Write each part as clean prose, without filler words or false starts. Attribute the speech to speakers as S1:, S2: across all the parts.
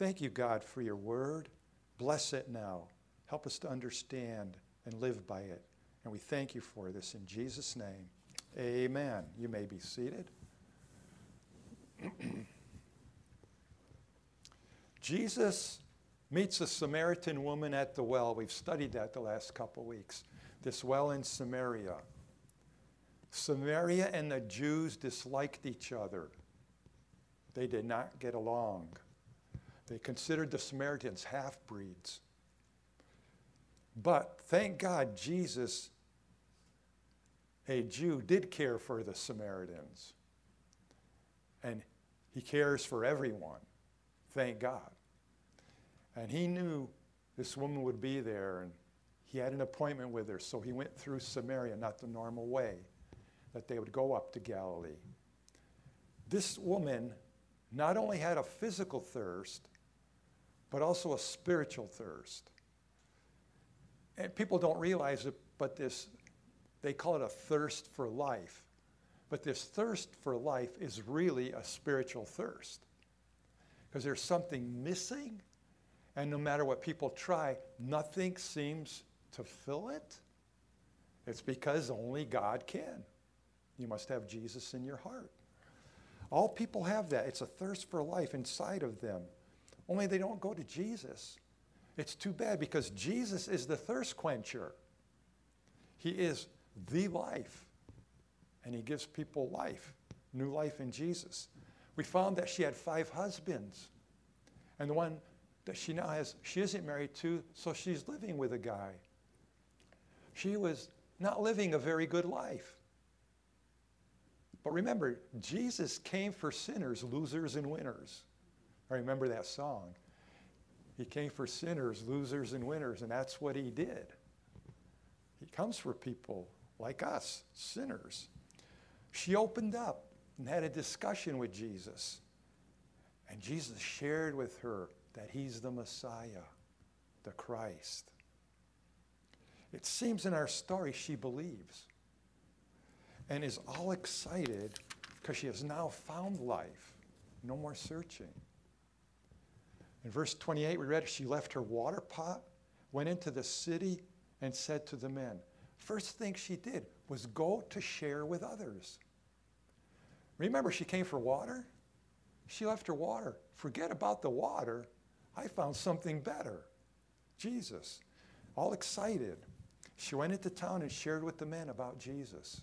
S1: Thank you, God, for your word. Bless it now. Help us to understand and live by it. And we thank you for this in Jesus' name. Amen. You may be seated. Jesus meets a Samaritan woman at the well. We've studied that the last couple weeks. This well in Samaria. Samaria and the Jews disliked each other. They did not get along. They considered the Samaritans half-breeds. But thank God Jesus, a Jew, did care for the Samaritans. And he cares for everyone. Thank God. And he knew this woman would be there, and he had an appointment with her, so he went through Samaria, not the normal way that they would go up to Galilee. This woman not only had a physical thirst, but also a spiritual thirst. And people don't realize it, but they call it a thirst for life. But this thirst for life is really a spiritual thirst. Because there's something missing, and no matter what people try, nothing seems to fill it. It's because only God can. You must have Jesus in your heart. All people have that. It's a thirst for life inside of them. Only they don't go to Jesus. It's too bad because Jesus is the thirst quencher. He is the life. And he gives people life, new life in Jesus. We found that she had 5 husbands. And the one that she now has, she isn't married to, so she's living with a guy. She was not living a very good life. But remember, Jesus came for sinners, losers, and winners. I remember that song. He came for sinners, losers, and winners, and that's what he did. He comes for people like us, sinners. She opened up and had a discussion with Jesus. And Jesus shared with her that he's the Messiah, the Christ. It seems in our story she believes and is all excited because she has now found life. No more searching. In verse 28, we read, she left her water pot, went into the city, and said to the men. First thing she did was go to share with others. Remember, she came for water. She left her water. Forget about the water. I found something better. Jesus. All excited. She went into town and shared with the men about Jesus.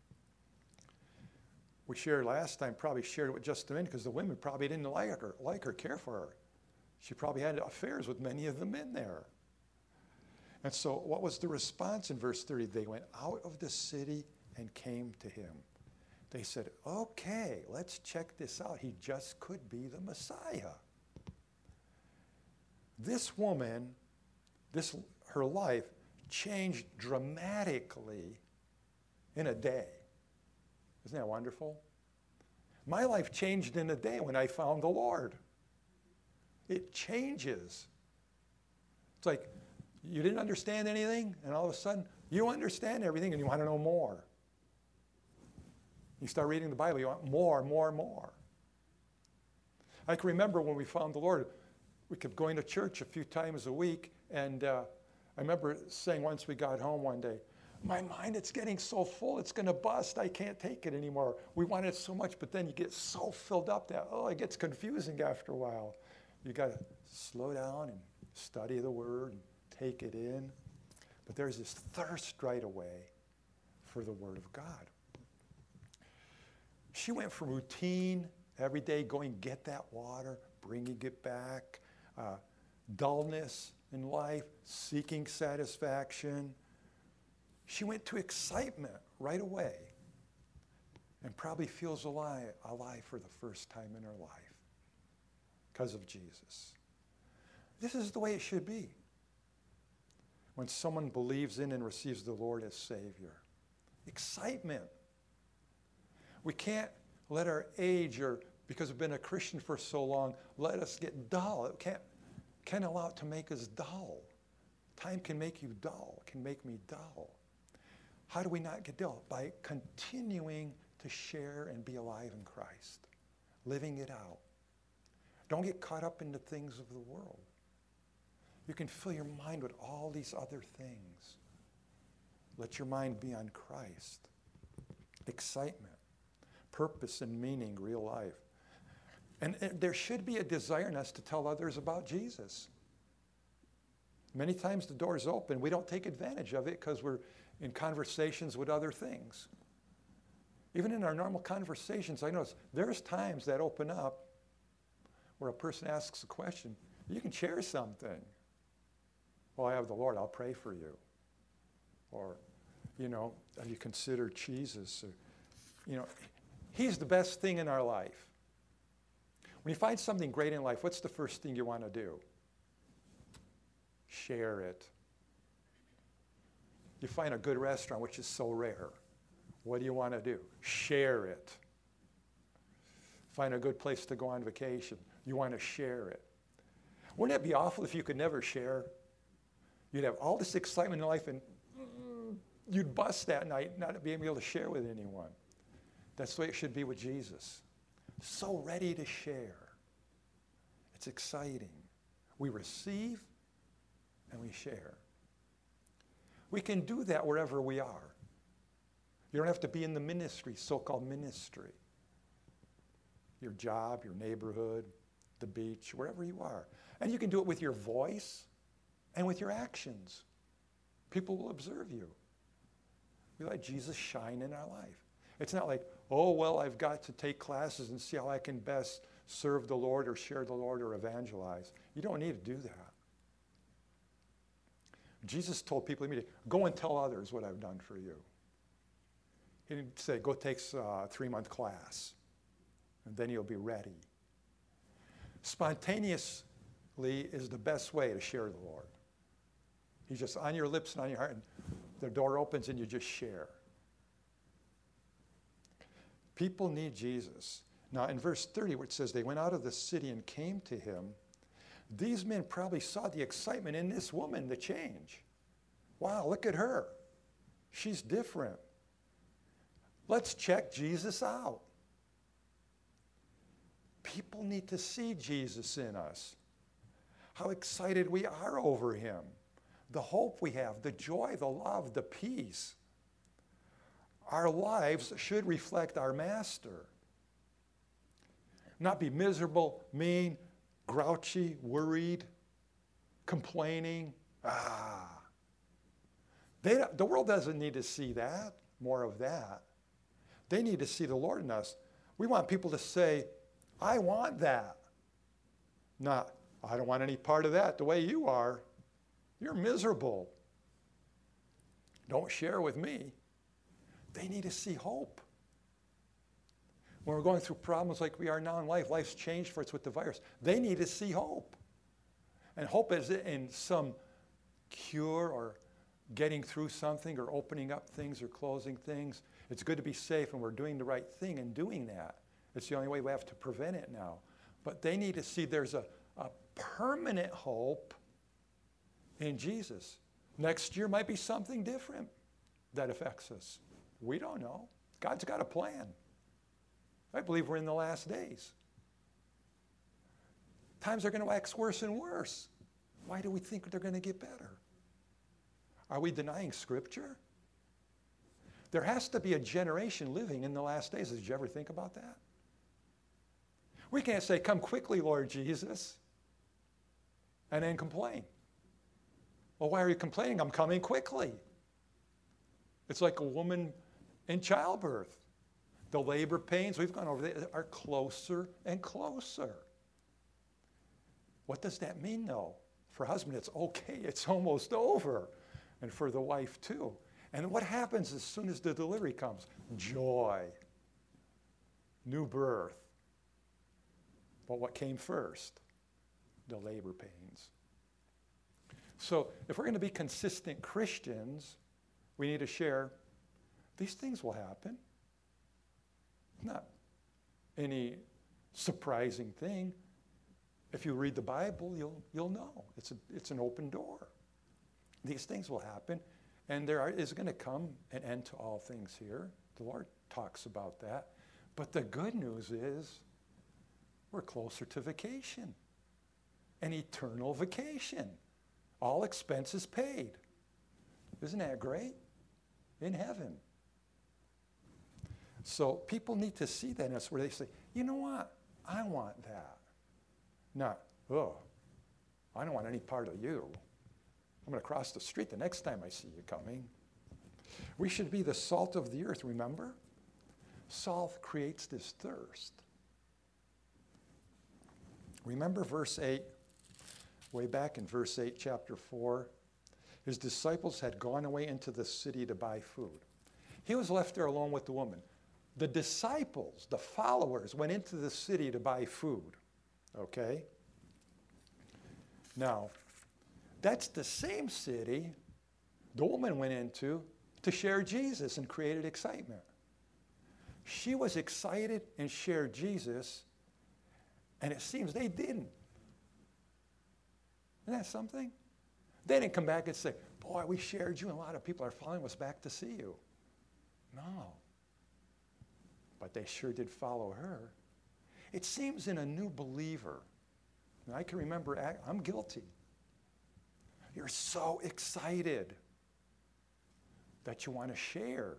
S1: We shared last time, probably shared it with just the men because the women probably didn't like her, care for her. She probably had affairs with many of the men there. And so what was the response in verse 30? They went out of the city and came to him. They said, okay, let's check this out. He just could be the Messiah. This woman, her life changed dramatically in a day. Isn't that wonderful? My life changed in a day when I found the Lord. It changes. It's like you didn't understand anything, and all of a sudden you understand everything and you want to know more. You start reading the Bible, you want more, more, more. I can remember when we found the Lord, we kept going to church a few times a week, and I remember saying once we got home one day, my mind, it's getting so full, it's going to bust. I can't take it anymore. We want it so much, but then you get so filled up that, it gets confusing after a while. You got to slow down and study the Word and take it in. But there's this thirst right away for the Word of God. She went from routine, every day going get that water, bringing it back, dullness in life, seeking satisfaction. She went to excitement right away and probably feels alive for the first time in her life because of Jesus. This is the way it should be when someone believes in and receives the Lord as Savior. Excitement. We can't let our age or because we've been a Christian for so long, let us get dull. It can't allow it to make us dull. Time can make you dull. It can make me dull. How do we not get dull? By continuing to share and be alive in Christ. Living it out. Don't get caught up in the things of the world. You can fill your mind with all these other things. Let your mind be on Christ. Excitement, purpose and meaning, real life. And there should be a desire in us to tell others about Jesus. Many times the door's open. We don't take advantage of it because we're in conversations with other things. Even in our normal conversations, I notice there's times that open up where a person asks a question. You can share something. Well, I have the Lord. I'll pray for you. Or, have you considered Jesus? Or, He's the best thing in our life. When you find something great in life, what's the first thing you want to do? Share it. You find a good restaurant, which is so rare. What do you want to do? Share it. Find a good place to go on vacation. You want to share it. Wouldn't it be awful if you could never share? You'd have all this excitement in life and you'd bust that night, not being able to share with anyone. That's the way it should be with Jesus. So ready to share. It's exciting. We receive and we share. We can do that wherever we are. You don't have to be in the ministry, so-called ministry. Your job, your neighborhood, the beach, wherever you are. And you can do it with your voice and with your actions. People will observe you. We let Jesus shine in our life. It's not like, oh, well, I've got to take classes and see how I can best serve the Lord or share the Lord or evangelize. You don't need to do that. Jesus told people immediately, go and tell others what I've done for you. He didn't say, go take a 3-month class, and then you'll be ready. Spontaneously is the best way to share the Lord. He's just on your lips and on your heart, and the door opens and you just share. People need Jesus. Now in verse 30, where it says they went out of the city and came to him, these men probably saw the excitement in this woman, the change. Wow, look at her. She's different. Let's check Jesus out. People need to see Jesus in us. How excited we are over him. The hope we have, the joy, the love, the peace. Our lives should reflect our master. Not be miserable, mean, grouchy, worried, complaining. The world doesn't need to see that, more of that. They need to see the Lord in us. We want people to say, I want that. Not, I don't want any part of that the way you are. You're miserable. Don't share with me. They need to see hope. When we're going through problems like we are now in life, life's changed for us with the virus. They need to see hope. And hope is in some cure or getting through something or opening up things or closing things. It's good to be safe, and we're doing the right thing in doing that. It's the only way we have to prevent it now. But they need to see there's a permanent hope in Jesus. Next year might be something different that affects us. We don't know. God's got a plan. I believe we're in the last days. Times are going to wax worse and worse. Why do we think they're going to get better? Are we denying Scripture? There has to be a generation living in the last days. Did you ever think about that? We can't say, come quickly, Lord Jesus, and then complain. Well, why are you complaining? I'm coming quickly. It's like a woman in childbirth. The labor pains, we've gone over there, are closer and closer. What does that mean, though? For husband, it's okay. It's almost over. And for the wife, too. And what happens as soon as the delivery comes? Joy. New birth. But what came first? The labor pains. So if we're going to be consistent Christians, we need to share these things will happen. Not any surprising thing. If you read the Bible, you'll know. It's an open door. These things will happen, and there is going to come an end to all things here. The Lord talks about that. But the good news is We're closer to vacation, an eternal vacation, all expenses paid. Isn't that great? In heaven. So people need to see that in us where they say, you know what? I want that. Not, oh, I don't want any part of you. I'm going to cross the street the next time I see you coming. We should be the salt of the earth, remember? Salt creates this thirst. Remember verse 8, way back in verse 8, chapter 4? His disciples had gone away into the city to buy food. He was left there alone with the woman. The disciples, the followers, went into the city to buy food. Okay? Now, that's the same city the woman went into to share Jesus and created excitement. She was excited and shared Jesus, and it seems they didn't. Isn't that something? They didn't come back and say, boy, we shared you and a lot of people are following us back to see you. No. But they sure did follow her. It seems in a new believer, and I can remember, I'm guilty. You're so excited that you want to share.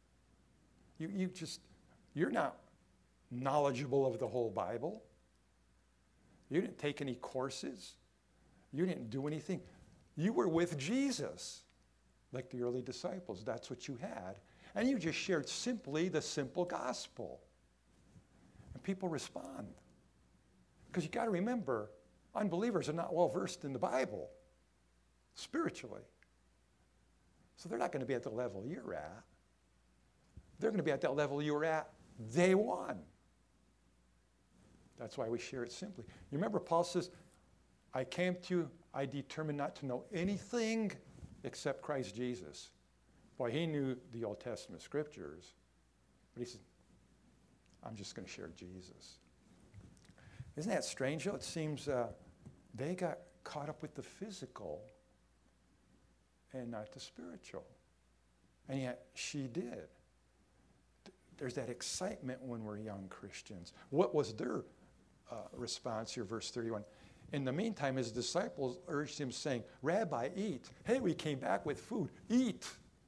S1: You're not knowledgeable of the whole Bible. You didn't take any courses. You didn't do anything. You were with Jesus, like the early disciples. That's what you had. And you just shared simply the simple gospel. And people respond. Because you got to remember, unbelievers are not well versed in the Bible, spiritually. So they're not going to be at the level you're at. They're going to be at that level you were at day one. That's why we share it simply. You remember Paul says, I came to you, I determined not to know anything except Christ Jesus. Boy, he knew the Old Testament scriptures, but he said, I'm just going to share Jesus. Isn't that strange, though? It seems they got caught up with the physical and not the spiritual. And yet she did. There's that excitement when we're young Christians. What was their response here, verse 31? In the meantime, his disciples urged him, saying, Rabbi, eat. Hey, we came back with food. Eat.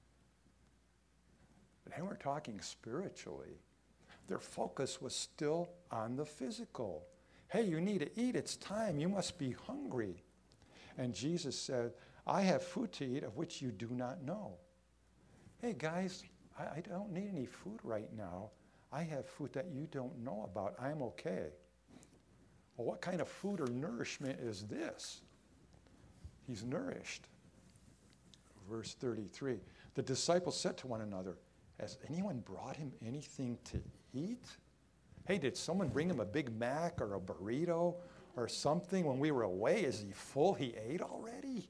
S1: But they weren't talking spiritually. Their focus was still on the physical. Hey, you need to eat. It's time. You must be hungry. And Jesus said, I have food to eat of which you do not know. Hey, guys, I don't need any food right now. I have food that you don't know about. I'm okay. Well, what kind of food or nourishment is this? He's nourished. Verse 33, the disciples said to one another, has anyone brought him anything to eat? Hey, did someone bring him a Big Mac or a burrito or something when we were away? Is he full? He ate already?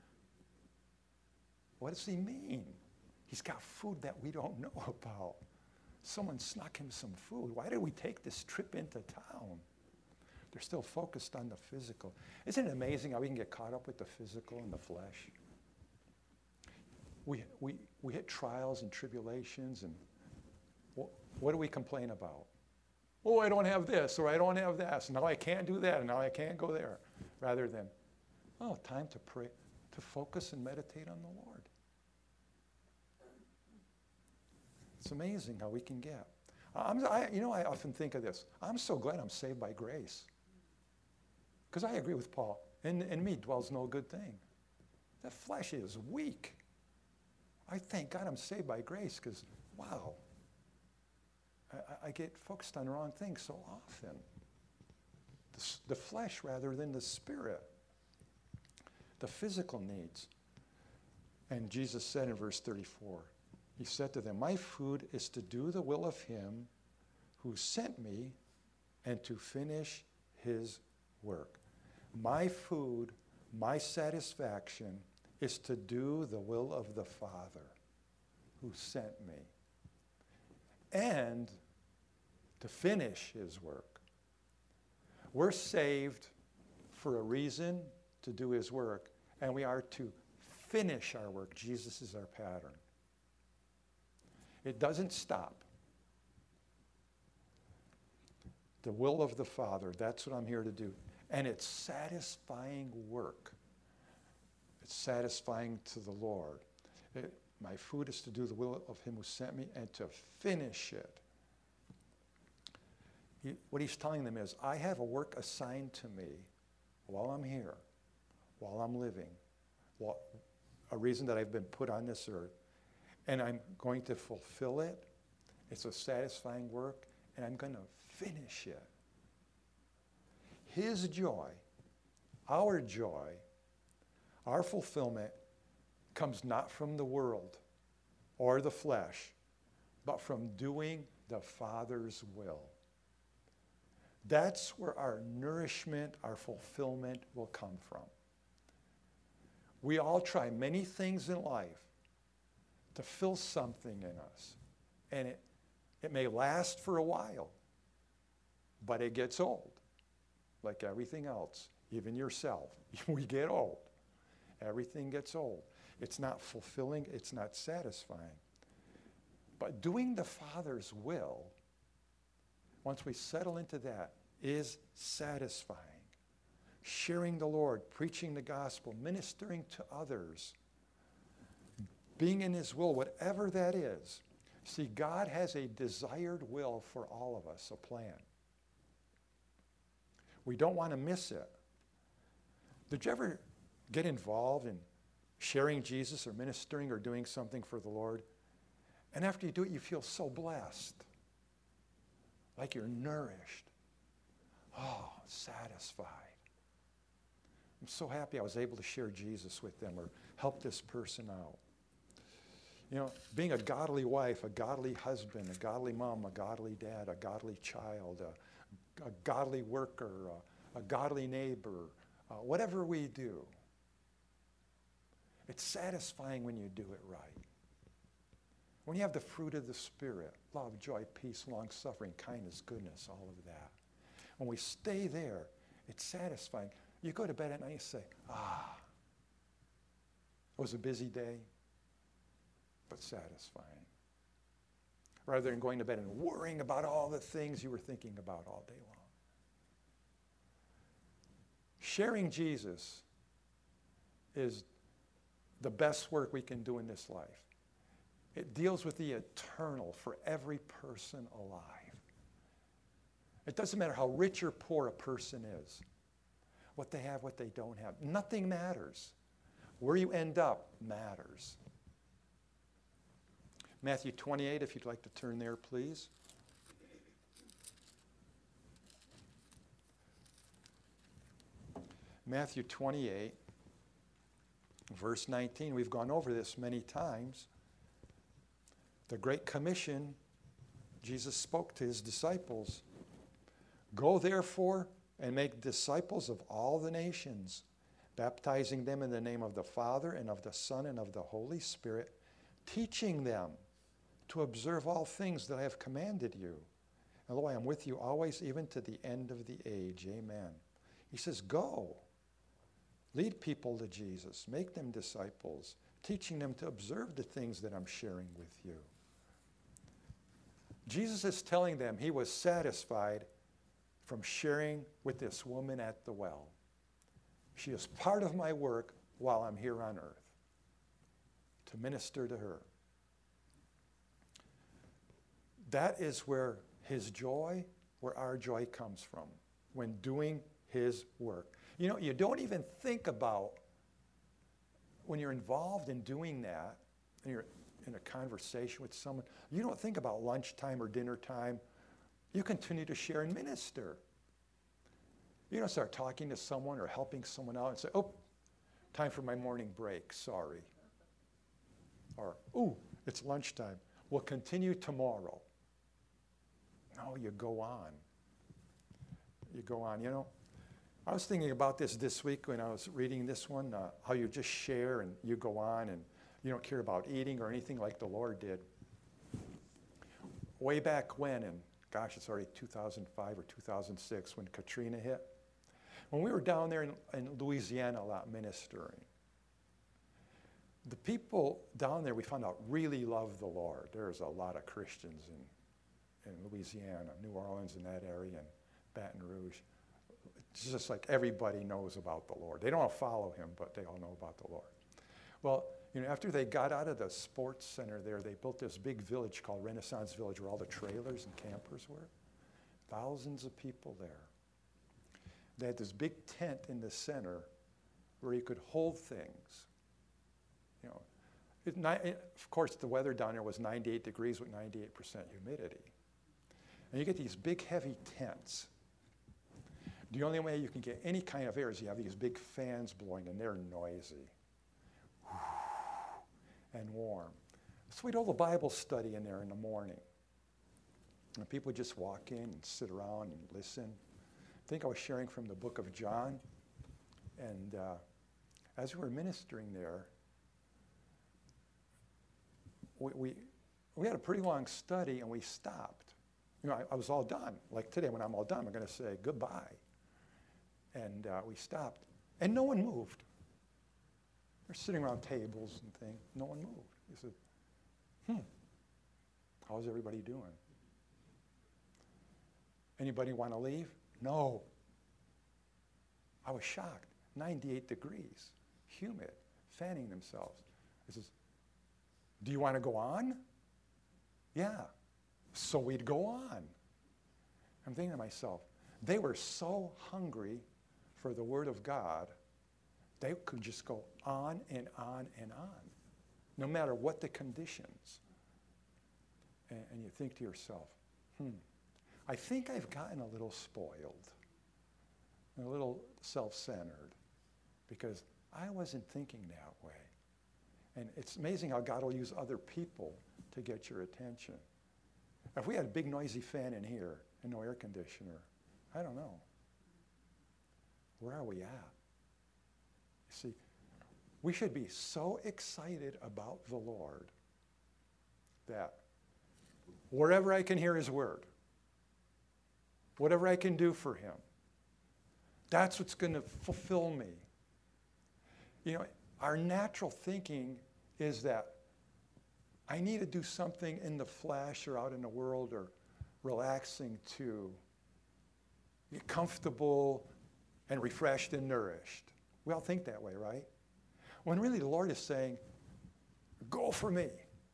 S1: What does he mean? He's got food that we don't know about. Someone snuck him some food. Why did we take this trip into town? They're still focused on the physical. Isn't it amazing how we can get caught up with the physical and the flesh? We hit trials and tribulations, and what do we complain about? Oh, I don't have this, or I don't have that, so now I can't do that, and now I can't go there. Rather than, oh, time to pray, to focus and meditate on the Lord. It's amazing how we can get. I often think of this. I'm so glad I'm saved by grace. Because I agree with Paul. In me dwells no good thing. That flesh is weak. I thank God I'm saved by grace because, wow, I get focused on the wrong things so often. The flesh rather than the spirit. The physical needs. And Jesus said in verse 34, he said to them, my food is to do the will of him who sent me and to finish his work. My food, my satisfaction is to do the will of the Father who sent me and to finish his work. We're saved for a reason, to do his work, and we are to finish our work. Jesus is our pattern. It doesn't stop. the will of the Father. That's what I'm here to do. And it's satisfying work. It's satisfying to the Lord. My food is to do the will of him who sent me and to finish it. What he's telling them is, I have a work assigned to me while I'm here, while I'm living, a reason that I've been put on this earth, and I'm going to fulfill it. It's a satisfying work, and I'm going to finish it. His joy, our fulfillment comes not from the world or the flesh, but from doing the Father's will. That's where our nourishment, our fulfillment will come from. We all try many things in life to fill something in us. And it may last for a while, but it gets old. Like everything else, even yourself. We get old. Everything gets old. It's not fulfilling, it's not satisfying. But doing the Father's will, once we settle into that, is satisfying. Sharing the Lord, preaching the gospel, ministering to others, being in his will, whatever that is. See, God has a desired will for all of us, a plan. We don't want to miss it. Did you ever get involved in sharing Jesus or ministering or doing something for the Lord? And after you do it, you feel so blessed. Like you're nourished. Oh, satisfied. I'm so happy I was able to share Jesus with them or help this person out. You know, being a godly wife, a godly husband, a godly mom, a godly dad, a godly child, a godly worker, a godly neighbor, whatever we do, it's satisfying when you do it right. When you have the fruit of the Spirit, love, joy, peace, long-suffering, kindness, goodness, all of that. When we stay there, it's satisfying. You go to bed at night and you say, it was a busy day, but satisfying. Rather than going to bed and worrying about all the things you were thinking about all day long. Sharing Jesus is the best work we can do in this life. It deals with the eternal for every person alive. It doesn't matter how rich or poor a person is, what they have, what they don't have. Nothing matters. Where you end up matters. Matthew 28, if you'd like to turn there, please. Matthew 28, verse 19. We've gone over this many times. The Great Commission, Jesus spoke to his disciples. Go therefore and make disciples of all the nations, baptizing them in the name of the Father and of the Son and of the Holy Spirit, teaching them to observe all things that I have commanded you. And lo, I am with you always, even to the end of the age. Amen. He says, go. Lead people to Jesus. Make them disciples, teaching them to observe the things that I'm sharing with you. Jesus is telling them he was satisfied from sharing with this woman at the well. She is part of my work while I'm here on earth, to minister to her. That is where his joy, where our joy comes from, when doing his work. You know, you don't even think about, when you're involved in doing that, and you're in a conversation with someone, you don't think about lunchtime or dinner time. You continue to share and minister. You don't start talking to someone or helping someone out and say, oh, time for my morning break, sorry. Or, ooh, it's lunchtime. We'll continue tomorrow. No, you go on. You go on. You know, I was thinking about this week when I was reading this one, how you just share and you go on and you don't care about eating or anything like the Lord did. Way back when, and gosh, it's already 2005 or 2006 when Katrina hit. When we were down there in Louisiana a lot ministering, the people down there we found out really love the Lord. There's a lot of Christians in Louisiana, New Orleans, in that area, and Baton Rouge. It's just like everybody knows about the Lord. They don't all follow him, but they all know about the Lord. Well, after they got out of the sports center there, they built this big village called Renaissance Village where all the trailers and campers were. Thousands of people there. They had this big tent in the center where you could hold things. Of course, the weather down there was 98 degrees with 98% humidity. And you get these big, heavy tents. The only way you can get any kind of air is you have these big fans blowing, and they're noisy and warm. So we'd hold a Bible study in there in the morning. And people would just walk in and sit around and listen. I think I was sharing from the book of John. And as we were ministering there, we had a pretty long study, and we stopped. I was all done. Like today, when I'm all done, I'm going to say goodbye. And we stopped, and no one moved. They're sitting around tables and things. No one moved. We said, how's everybody doing? Anybody want to leave? No. I was shocked. 98 degrees, humid, fanning themselves. I says, do you want to go on? Yeah. So we'd go on. I'm thinking to myself, they were so hungry for the Word of God, they could just go on and on and on, no matter what the conditions. And you think to yourself, I think I've gotten a little spoiled, a little self-centered, because I wasn't thinking that way. And it's amazing how God will use other people to get your attention. If we had a big noisy fan in here and no air conditioner, I don't know. Where are we at? You see, we should be so excited about the Lord that wherever I can hear his word, whatever I can do for him, that's what's going to fulfill me. Our natural thinking is that I need to do something in the flesh or out in the world or relaxing to get comfortable and refreshed and nourished. We all think that way, right? When really the Lord is saying, go for me.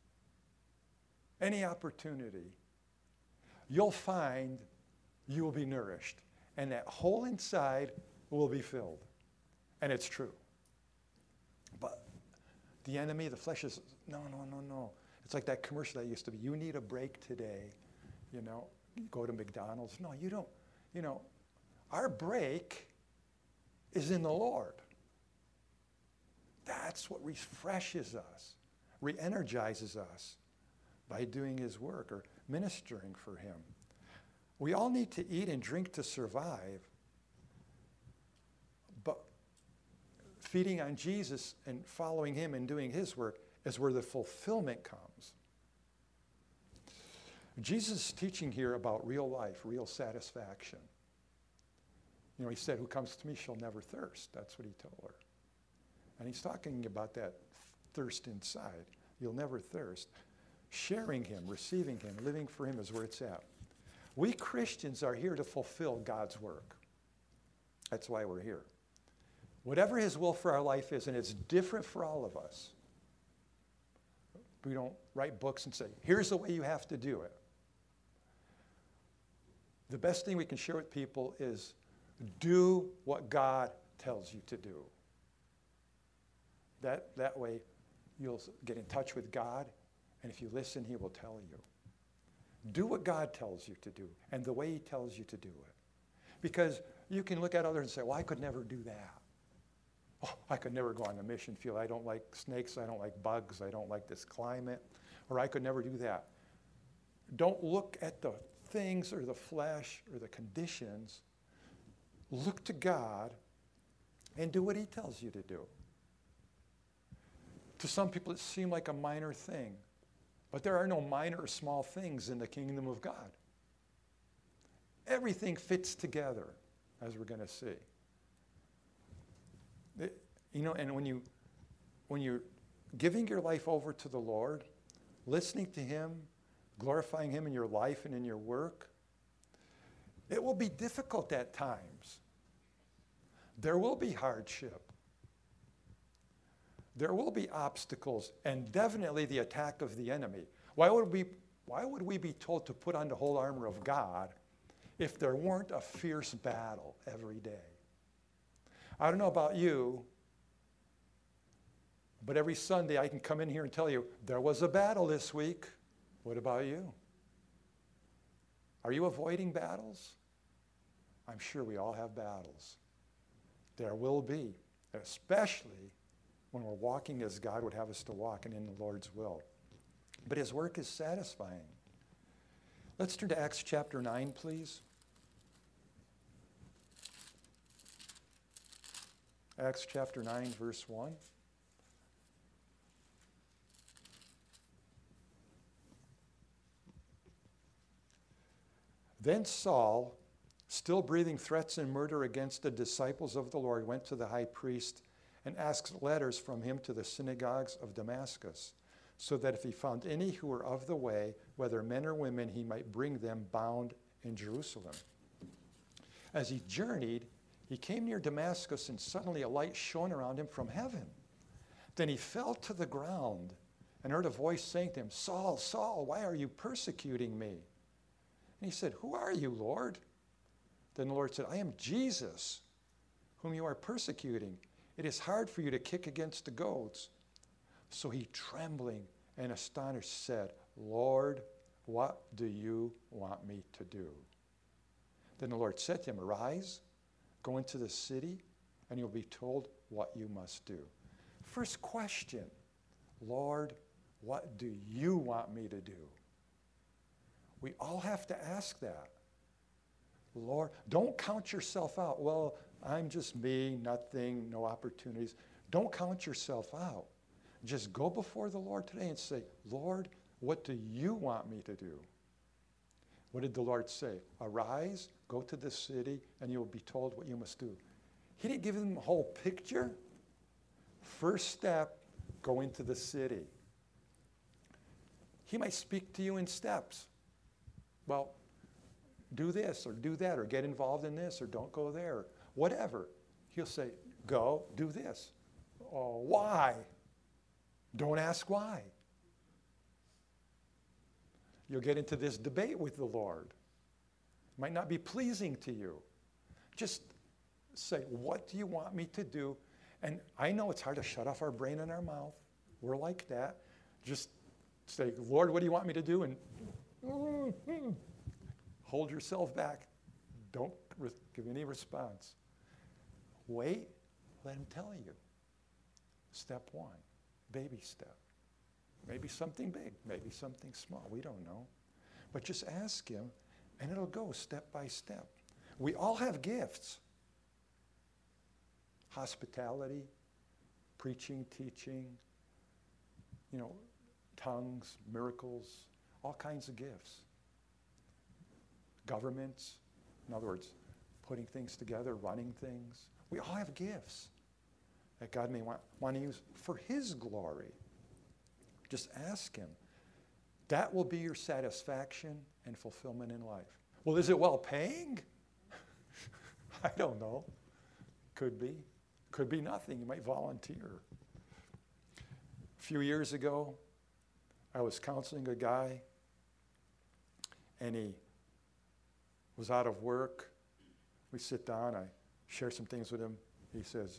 S1: Any opportunity, you'll find you will be nourished. And that hole inside will be filled. And it's true. But the enemy, the flesh is, no. It's like that commercial that used to be, you need a break today. You go to McDonald's. No, you don't. Our break is in the Lord. That's what refreshes us, re-energizes us by doing his work or ministering for him. We all need to eat and drink to survive, but feeding on Jesus and following him and doing his work is where the fulfillment comes. Jesus is teaching here about real life, real satisfaction. He said, who comes to me shall never thirst. That's what he told her. And he's talking about that thirst inside. You'll never thirst. Sharing him, receiving him, living for him is where it's at. We Christians are here to fulfill God's work. That's why we're here. Whatever his will for our life is, and it's different for all of us. We don't write books and say, here's the way you have to do it. The best thing we can share with people is do what God tells you to do. That way you'll get in touch with God, and if you listen, he will tell you. Do what God tells you to do, and the way he tells you to do it. Because you can look at others and say, well, I could never do that. Oh, I could never go on the mission field. I don't like snakes. I don't like bugs. I don't like this climate. Or I could never do that. Don't look at the things or the flesh or the conditions. Look to God and do what he tells you to do. To some people, it seems like a minor thing. But there are no minor or small things in the kingdom of God. Everything fits together, as we're going to see. And when you're giving your life over to the Lord, listening to him, glorifying him in your life and in your work, It will be difficult at times. There will be hardship. There will be obstacles and definitely the attack of the enemy. Why would we be told to put on the whole armor of God if there weren't a fierce battle every day? I don't know about you, but every Sunday I can come in here and tell you, there was a battle this week. What about you? Are you avoiding battles? I'm sure we all have battles. There will be, especially when we're walking as God would have us to walk and in the Lord's will. But his work is satisfying. Let's turn to Acts chapter 9, please. Acts chapter 9, verse 1. Then Saul, still breathing threats and murder against the disciples of the Lord, went to the high priest and asked letters from him to the synagogues of Damascus, so that if he found any who were of the way, whether men or women, he might bring them bound in Jerusalem. As he journeyed, he came near Damascus, and suddenly a light shone around him from heaven. Then he fell to the ground and heard a voice saying to him, "Saul, Saul, why are you persecuting me?" And he said, "Who are you, Lord?" Then the Lord said, "I am Jesus, whom you are persecuting. It is hard for you to kick against the goads." So he, trembling and astonished, said, "Lord, what do you want me to do?" Then the Lord said to him, "Arise, go into the city, and you'll be told what you must do." First question, Lord, what do you want me to do? We all have to ask that. Lord, don't count yourself out. Well, I'm just me, nothing, no opportunities. Don't count yourself out. Just go before the Lord today and say, "Lord, what do you want me to do?" What did the Lord say? "Arise, go to this city, and you'll be told what you must do." He didn't give them a whole picture. First step, go into the city. He might speak to you in steps. Well, do this or do that or get involved in this or don't go there. Whatever. He'll say, go, do this. Oh, why? Don't ask why. You'll get into this debate with the Lord. It might not be pleasing to you. Just say, what do you want me to do? And I know it's hard to shut off our brain and our mouth. We're like that. Just say, Lord, what do you want me to do? And hold yourself back. Don't give any response. Wait, let him tell you. Step one, baby step. Maybe something big, maybe something small. We don't know. But just ask him, and it'll go step by step. We all have gifts. Hospitality, preaching, teaching, tongues, miracles, all kinds of gifts. Governments, in other words, putting things together, running things. We all have gifts that God may want to use for his glory. Just ask him. That will be your satisfaction and fulfillment in life. Well, is it well paying? I don't know. Could be. Could be nothing. You might volunteer. A few years ago, I was counseling a guy, and he was out of work. We sit down. I share some things with him. He says,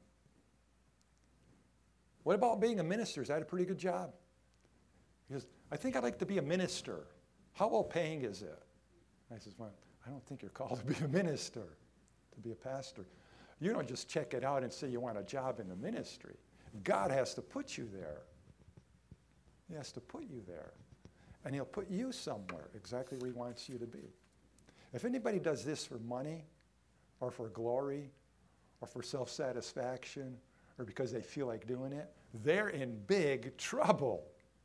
S1: what about being a minister? Is that a pretty good job? He goes, I think I'd like to be a minister. How well paying is it? I says, well, I don't think you're called to be a minister, to be a pastor. You don't just check it out and say you want a job in the ministry. God has to put you there. He has to put you there. And he'll put you somewhere exactly where he wants you to be. If anybody does this for money or for glory or for self-satisfaction or because they feel like doing it, they're in big trouble.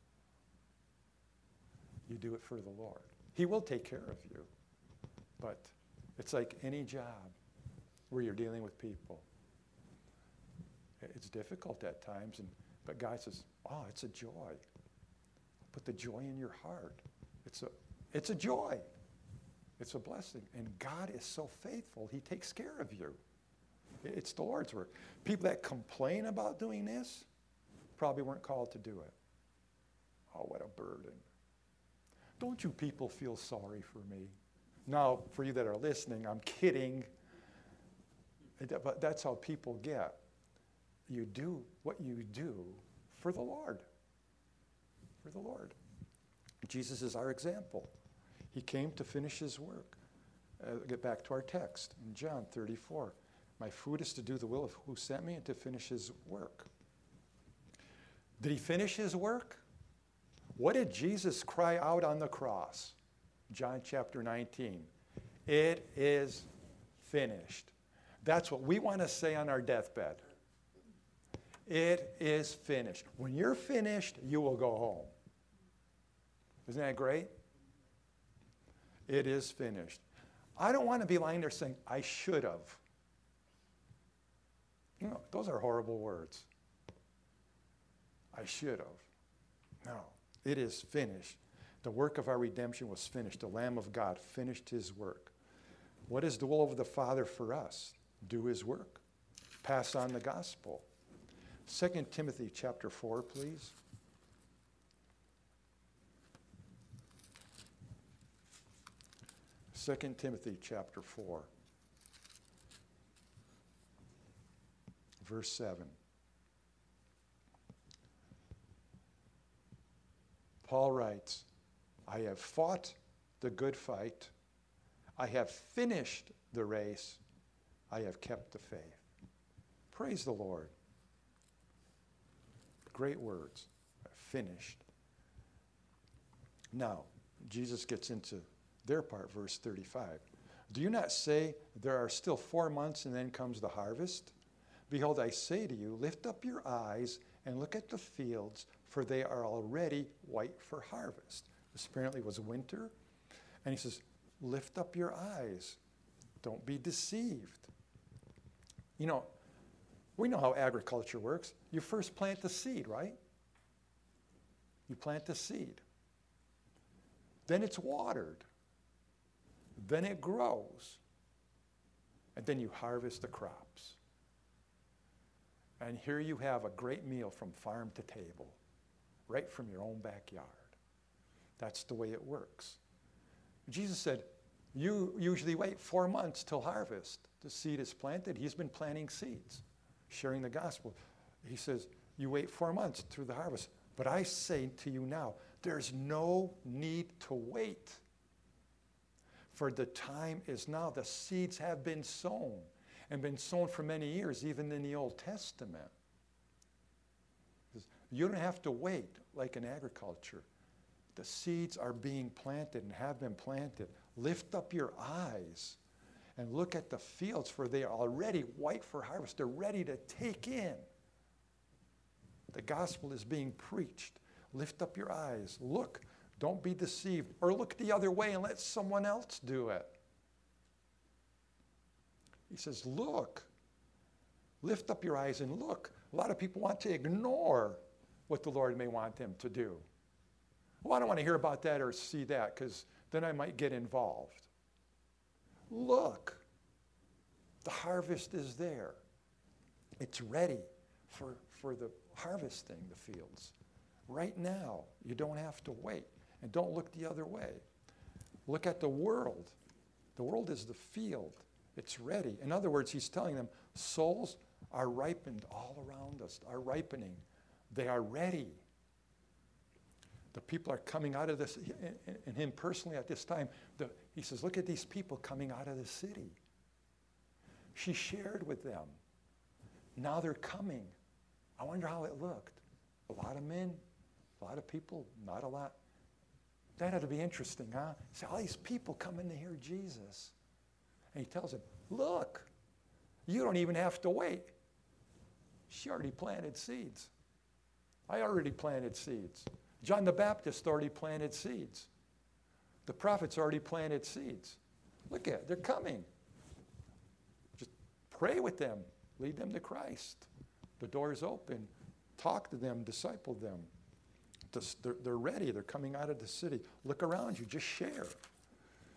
S1: You do it for the Lord. He will take care of you. But it's like any job where you're dealing with people. It's difficult at times, but God says, oh, it's a joy. Put the joy in your heart. It's a joy. It's a blessing. And God is so faithful. He takes care of you. It's the Lord's work. People that complain about doing this probably weren't called to do it. Oh, what a burden. Don't you people feel sorry for me? Now, for you that are listening, I'm kidding. But that's how people get. You do what you do for the Lord. For the Lord. Jesus is our example. He came to finish his work. Get back to our text in John 34. My food is to do the will of who sent me and to finish his work. Did he finish his work? What did Jesus cry out on the cross? John chapter 19. It is finished. That's what we want to say on our deathbed. It is finished. When you're finished, you will go home. Isn't that great? It is finished. I don't want to be lying there saying, I should have. You know, those are horrible words. I should have. No, it is finished. The work of our redemption was finished. The Lamb of God finished his work. What is the will of the Father for us? Do his work. Pass on the gospel. 2 Timothy chapter 4, please. 2 Timothy chapter 4, verse 7. Paul writes, I have fought the good fight. I have finished the race. I have kept the faith. Praise the Lord. Great words. Finished. Now, Jesus gets into their part, verse 35. Do you not say there are still 4 months and then comes the harvest? Behold, I say to you, lift up your eyes and look at the fields, for they are already white for harvest. This apparently was winter. And he says, lift up your eyes. Don't be deceived. You know, we know how agriculture works. You first plant the seed, right? You plant the seed. Then it's watered. Then it grows. And then you harvest the crops. And here you have a great meal from farm to table, right from your own backyard. That's the way it works. Jesus said, you usually wait 4 months till harvest. The seed is planted. He's been planting seeds, sharing the gospel. He says, you wait 4 months through the harvest. But I say to you now, there's no need to wait. For the time is now. The seeds have been sown, and been sown for many years, even in the Old Testament. You don't have to wait like in agriculture. The seeds are being planted and have been planted. Lift up your eyes and look at the fields, for they are already white for harvest. They're ready to take in. The gospel is being preached. Lift up your eyes. Look. Don't be deceived. Or look the other way and let someone else do it. He says, look. Lift up your eyes and look. A lot of people want to ignore what the Lord may want them to do. Well, I don't want to hear about that or see that, because then I might get involved. Look. The harvest is there. It's ready for the harvesting the fields. Right now. You don't have to wait. And don't look the other way. Look at the world. The world is the field. It's ready. In other words, he's telling them, souls are ripened all around us, are ripening. They are ready. The people are coming out of this, and him personally at this time, he says, look at these people coming out of the city. She shared with them. Now they're coming. I wonder how it looked. A lot of men, a lot of people, not a lot. That ought to be interesting, huh? See, all these people coming to hear Jesus. And he tells them, look, you don't even have to wait. She already planted seeds. I already planted seeds. John the Baptist already planted seeds. The prophets already planted seeds. Look at it, they're coming. Just pray with them. Lead them to Christ. The door's open. Talk to them, disciple them. They're ready. They're coming out of the city. Look around you. Just share.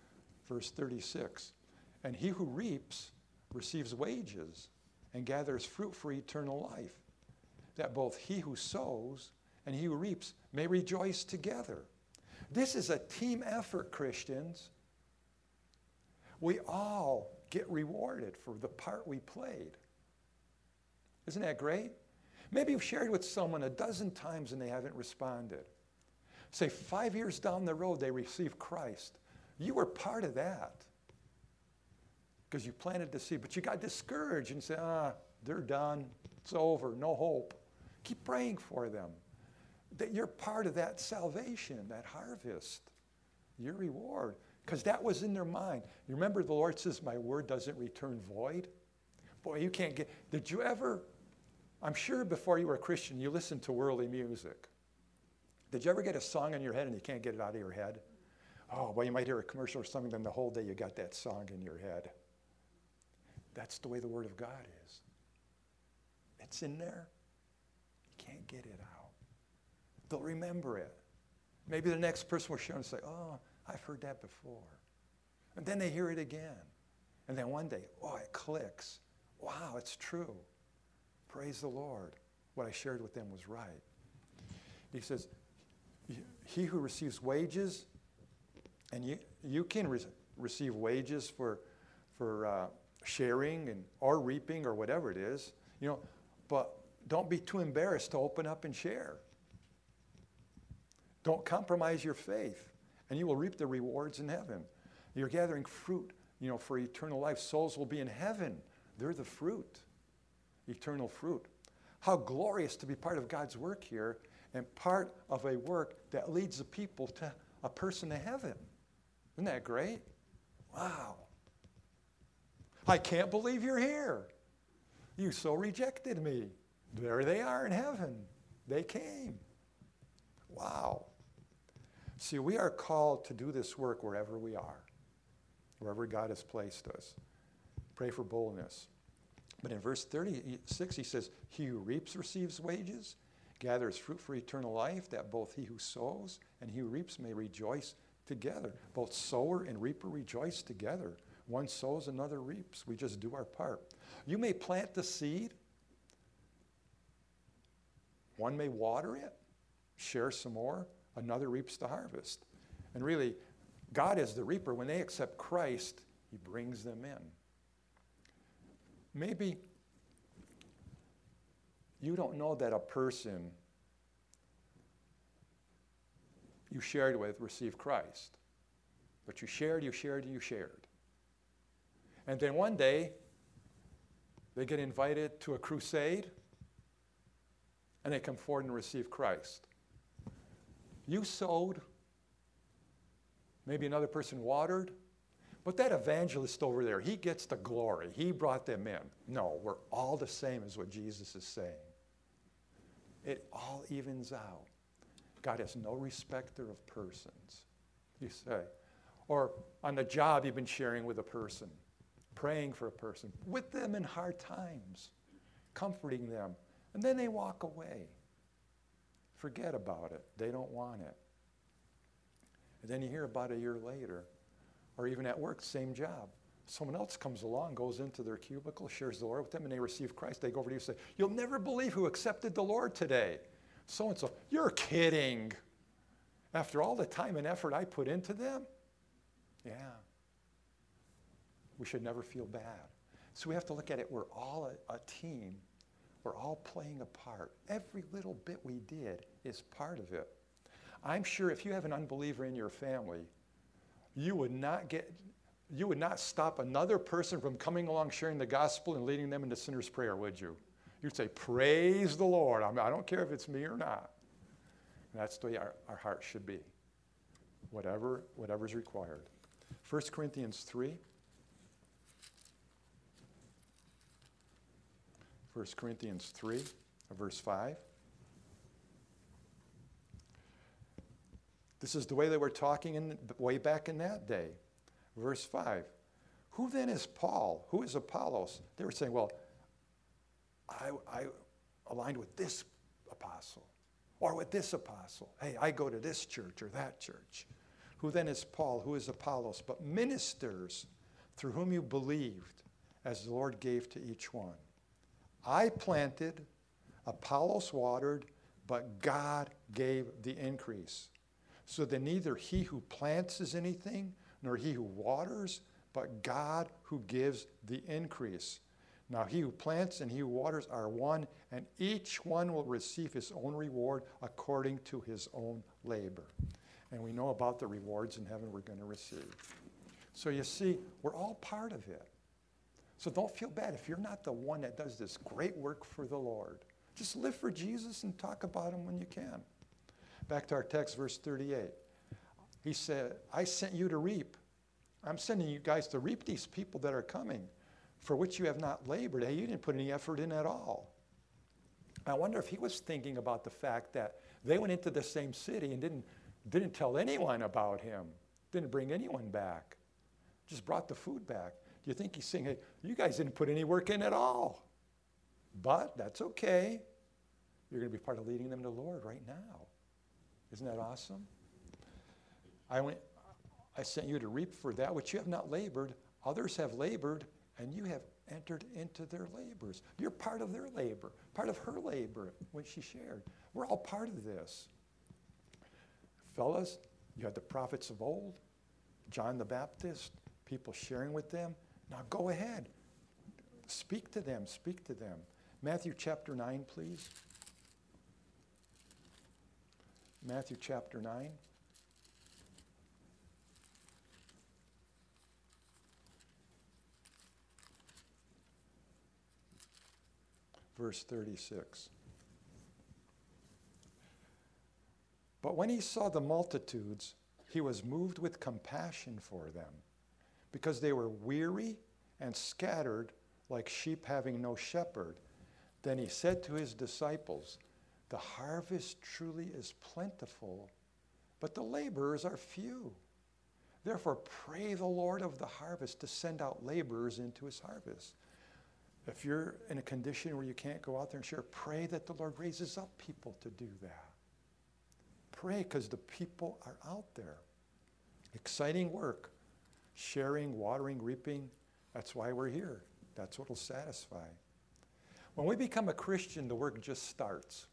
S1: Verse 36, and he who reaps receives wages and gathers fruit for eternal life, that both he who sows and he who reaps may rejoice together. This is a team effort, Christians. We all get rewarded for the part we played. Isn't that great? Maybe you've shared with someone a dozen times and they haven't responded. Say 5 years down the road they receive Christ. You were part of that because you planted the seed, but you got discouraged and said, they're done. It's over. No hope. Keep praying for them. That you're part of that salvation, that harvest, your reward, because that was in their mind. You remember the Lord says, my word doesn't return void? Boy, you can't get, did you ever, I'm sure before you were a Christian, you listened to worldly music. Did you ever get a song in your head and you can't get it out of your head? Oh, well, you might hear a commercial or something, then the whole day you got that song in your head. That's the way the Word of God is. It's in there. You can't get it out. They'll remember it. Maybe the next person will share and say, oh, I've heard that before. And then they hear it again. And then one day, oh, it clicks. Wow, it's true. Praise the Lord. What I shared with them was right. He says, he who receives wages, and you can receive wages for sharing or reaping or whatever it is, but don't be too embarrassed to open up and share. Don't compromise your faith, and you will reap the rewards in heaven. You're gathering fruit, for eternal life. Souls will be in heaven. They're the fruit, eternal fruit. How glorious to be part of God's work here and part of a work that leads the people to a person to heaven. Isn't that great? Wow. I can't believe you're here. You so rejected me. There they are in heaven. They came. Wow. See, we are called to do this work wherever we are, wherever God has placed us. Pray for boldness. But in verse 36, he says, he who reaps receives wages, gathers fruit for eternal life, that both he who sows and he who reaps may rejoice together. Both sower and reaper rejoice together. One sows, another reaps. We just do our part. You may plant the seed. One may water it, share some more. Another reaps the harvest. And really, God is the reaper. When they accept Christ, he brings them in. Maybe you don't know that a person you shared with received Christ. But you shared. And then one day, they get invited to a crusade, and they come forward and receive Christ. You sowed, maybe another person watered, but that evangelist over there, he gets the glory. He brought them in. No, we're all the same is what Jesus is saying. It all evens out. God has no respecter of persons, you say. Or on the job you've been sharing with a person, praying for a person, with them in hard times, comforting them, and then they walk away. Forget about it. They don't want it. And then you hear about a year later, or even at work, same job. Someone else comes along, goes into their cubicle, shares the Lord with them, and they receive Christ. They go over to you and say, you'll never believe who accepted the Lord today. So-and-so. You're kidding. After all the time and effort I put into them? Yeah. We should never feel bad. So we have to look at it. We're all a team. We're all playing a part. Every little bit we did is part of it. I'm sure if you have an unbeliever in your family, you would not stop another person from coming along, sharing the gospel, and leading them into sinner's prayer, would you? You'd say, praise the Lord. I don't care if it's me or not. And that's the way our heart should be. Whatever's required. 1 Corinthians 3. 1 Corinthians 3, verse 5. This is the way they were talking way back in that day. Verse 5. Who then is Paul? Who is Apollos? They were saying, well, I aligned with this apostle or with this apostle. Hey, I go to this church or that church. Who then is Paul? Who is Apollos? But ministers through whom you believed, as the Lord gave to each one. I planted, Apollos watered, but God gave the increase. So that neither he who plants is anything, nor he who waters, but God who gives the increase. Now he who plants and he who waters are one, and each one will receive his own reward according to his own labor. And we know about the rewards in heaven we're going to receive. So you see, we're all part of it. So don't feel bad if you're not the one that does this great work for the Lord. Just live for Jesus and talk about him when you can. Back to our text, verse 38. He said, I sent you to reap. I'm sending you guys to reap these people that are coming, for which you have not labored. Hey, you didn't put any effort in at all. I wonder if he was thinking about the fact that they went into the same city and didn't tell anyone about him, didn't bring anyone back, just brought the food back. Do you think he's saying, hey, you guys didn't put any work in at all? But that's okay. You're going to be part of leading them to the Lord right now. Isn't that awesome? I sent you to reap for that which you have not labored. Others have labored, and you have entered into their labors. You're part of their labor, part of her labor, when she shared. We're all part of this. Fellas, you had the prophets of old, John the Baptist, people sharing with them. Now go ahead. Speak to them, speak to them. Matthew chapter 9, please. Matthew chapter 9. Verse 36. But when he saw the multitudes, he was moved with compassion for them, because they were weary and scattered like sheep having no shepherd. Then he said to his disciples, the harvest truly is plentiful, but the laborers are few. Therefore pray the Lord of the harvest to send out laborers into his harvest. If you're in a condition where you can't go out there and share, pray that the Lord raises up people to do that. Pray, because the people are out there. Exciting work. Sharing, watering, reaping. That's why we're here. That's what will satisfy. When we become a Christian, the work just starts.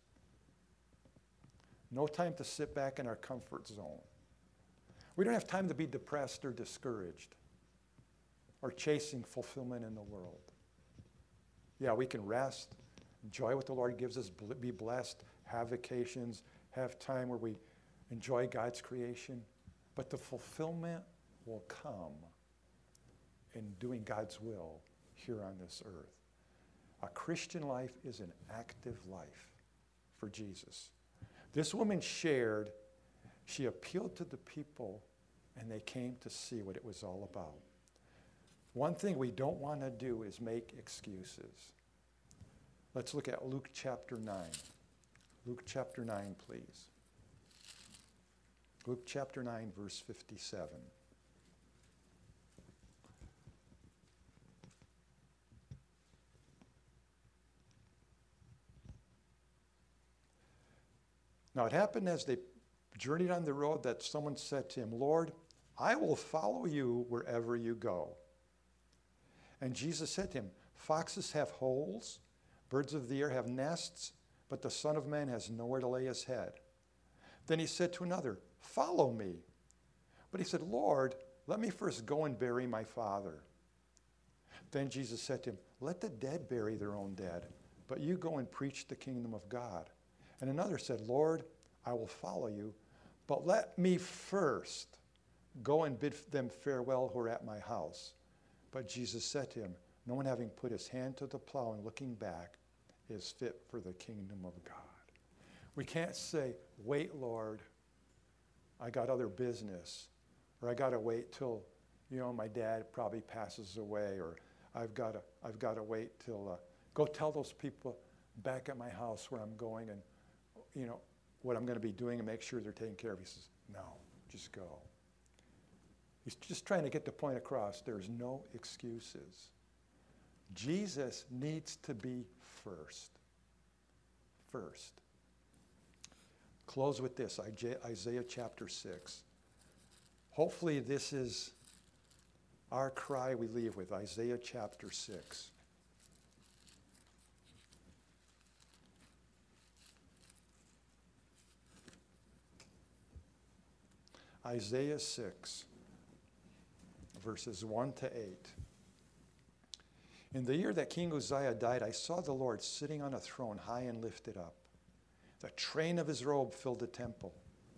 S1: No time to sit back in our comfort zone. We don't have time to be depressed or discouraged or chasing fulfillment in the world. Yeah, we can rest, enjoy what the Lord gives us, be blessed, have vacations, have time where we enjoy God's creation. But the fulfillment will come in doing God's will here on this earth. A Christian life is an active life for Jesus. This woman shared, she appealed to the people, and they came to see what it was all about. One thing we don't want to do is make excuses. Let's look at Luke chapter 9. Luke chapter 9, please. Luke chapter 9, verse 57. Now it happened as they journeyed on the road that someone said to him, Lord, I will follow you wherever you go. And Jesus said to him, foxes have holes, birds of the air have nests, but the Son of Man has nowhere to lay his head. Then he said to another, follow me. But he said, Lord, let me first go and bury my father. Then Jesus said to him, let the dead bury their own dead, but you go and preach the kingdom of God. And another said, Lord, I will follow you, but let me first go and bid them farewell who are at my house. But Jesus said to him, no one having put his hand to the plow and looking back is fit for the kingdom of God. We can't say, wait, Lord, I got other business, or I got to wait till, my dad probably passes away, or I've got to wait till, go tell those people back at my house where I'm going and, what I'm going to be doing and make sure they're taken care of. He says, no, just go. He's just trying to get the point across. There's no excuses. Jesus needs to be first. First. Close with this, Isaiah chapter 6. Hopefully this is our cry we leave with, Isaiah chapter 6. Isaiah 6, verses 1 to 8. In the year that King Uzziah died, I saw the Lord sitting on a throne high and lifted up. The train of his robe filled the temple.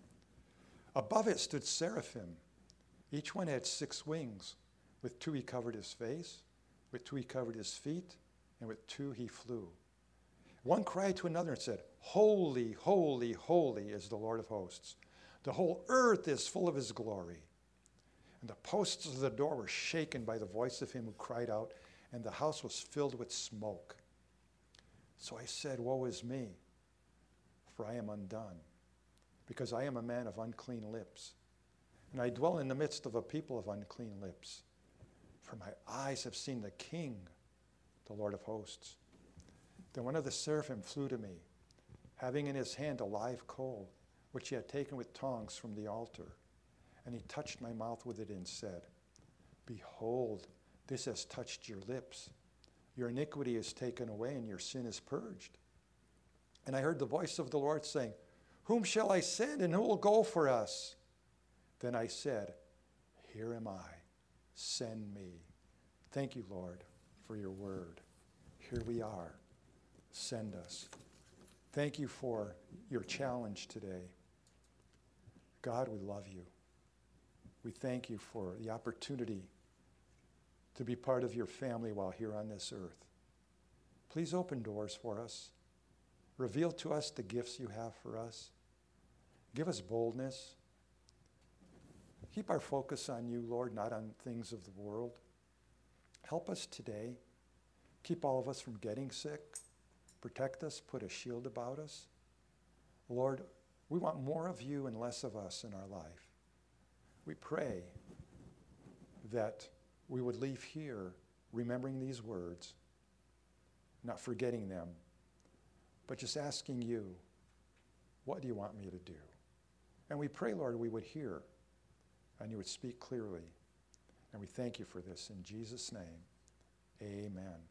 S1: Above it stood seraphim. Each one had 6 wings. With 2 he covered his face, with 2 he covered his feet, and with 2 he flew. One cried to another and said, Holy, holy, holy is the Lord of hosts. The whole earth is full of his glory. And the posts of the door were shaken by the voice of him who cried out, and the house was filled with smoke. So I said, Woe is me, for I am undone, because I am a man of unclean lips, and I dwell in the midst of a people of unclean lips. For my eyes have seen the King, the Lord of hosts. Then one of the seraphim flew to me, having in his hand a live coal, which he had taken with tongs from the altar. And he touched my mouth with it and said, Behold, this has touched your lips. Your iniquity is taken away and your sin is purged. And I heard the voice of the Lord saying, Whom shall I send and who will go for us? Then I said, Here am I. Send me. Thank you, Lord, for your word. Here we are. Send us. Thank you for your challenge today. God, we love you. We thank you for the opportunity to be part of your family while here on this earth. Please open doors for us. Reveal to us the gifts you have for us. Give us boldness. Keep our focus on you, Lord, not on things of the world. Help us today. Keep all of us from getting sick. Protect us. Put a shield about us. Lord, we want more of you and less of us in our life. We pray that we would leave here remembering these words, not forgetting them, but just asking you, what do you want me to do? And we pray, Lord, we would hear and you would speak clearly. And we thank you for this in Jesus' name. Amen.